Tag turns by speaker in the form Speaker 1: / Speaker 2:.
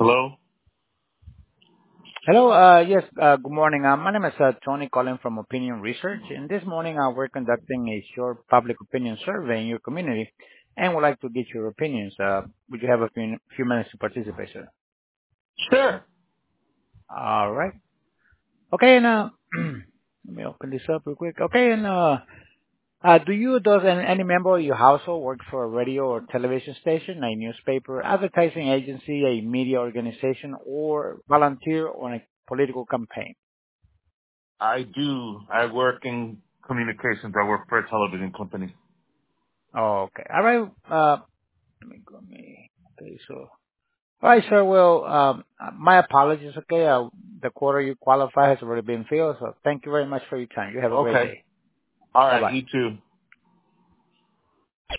Speaker 1: Hello?
Speaker 2: Hello. Yes, good morning. My name is Tony calling from Opinion Research, and this morning we're conducting a short public opinion survey in your community, and would like to get your opinions. Would you have a few minutes to participate, sir?
Speaker 1: Sure.
Speaker 2: All right. Okay, and let me open this up real quick. Okay, and does any member of your household work for a radio or television station, a newspaper, advertising agency, a media organization, or volunteer on a political campaign?
Speaker 1: I do. I work in communications. I work for a television company.
Speaker 2: Oh, okay. All right. Okay, so, all right, sir. Well, my apologies. Okay. The quota you qualify has already been filled. So thank you very much for your time. You have a great
Speaker 1: Okay.
Speaker 2: day.
Speaker 1: All
Speaker 2: Bye
Speaker 1: right.
Speaker 2: bye.
Speaker 1: You too.